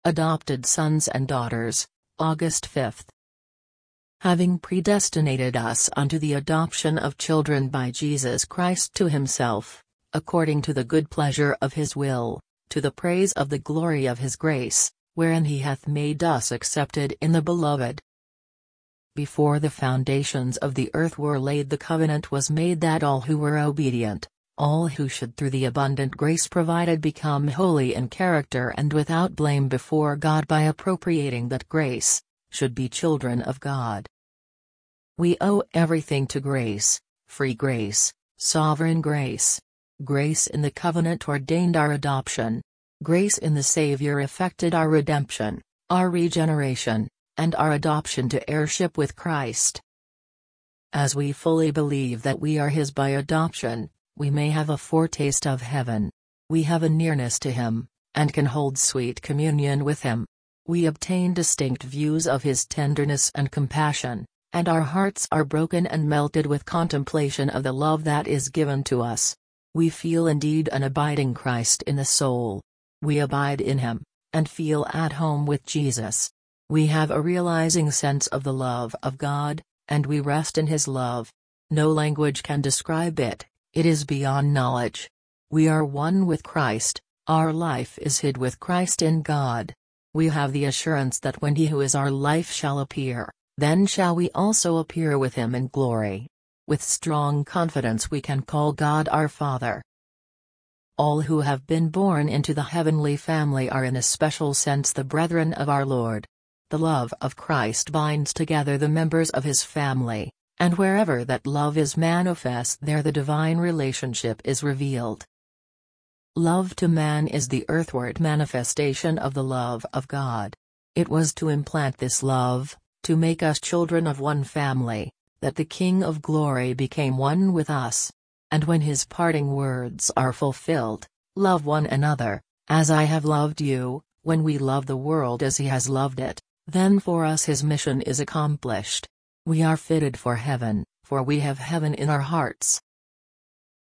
Adopted sons and daughters, August 5. Having predestinated us unto the adoption of children by Jesus Christ to himself, according to the good pleasure of his will, to the praise of the glory of his grace, wherein he hath made us accepted in the Beloved. Before the foundations of the earth were laid, the covenant was made that all who were obedient, all who should through the abundant grace provided become holy in character and without blame before God by appropriating that grace, should be children of God. We owe everything to grace, free grace, sovereign grace. Grace in the covenant ordained our adoption. Grace in the Savior effected our redemption, our regeneration, and our adoption to heirship with Christ. As we fully believe that we are His by adoption, we may have a foretaste of heaven. We have a nearness to Him, and can hold sweet communion with Him. We obtain distinct views of His tenderness and compassion, and our hearts are broken and melted with contemplation of the love that is given to us. We feel indeed an abiding Christ in the soul. We abide in Him, and feel at home with Jesus. We have a realizing sense of the love of God, and we rest in His love. No language can describe it, it is beyond knowledge. We are one with Christ, our life is hid with Christ in God. We have the assurance that when He who is our life shall appear, then shall we also appear with Him in glory. With strong confidence we can call God our Father. All who have been born into the heavenly family are in a special sense the brethren of our Lord. The love of Christ binds together the members of His family, and wherever that love is manifest there the divine relationship is revealed. Love to man is the earthward manifestation of the love of God. It was to implant this love, to make us children of one family, that the King of Glory became one with us. And when His parting words are fulfilled, love one another, as I have loved you, when we love the world as He has loved it, then for us His mission is accomplished. We are fitted for heaven, for we have heaven in our hearts.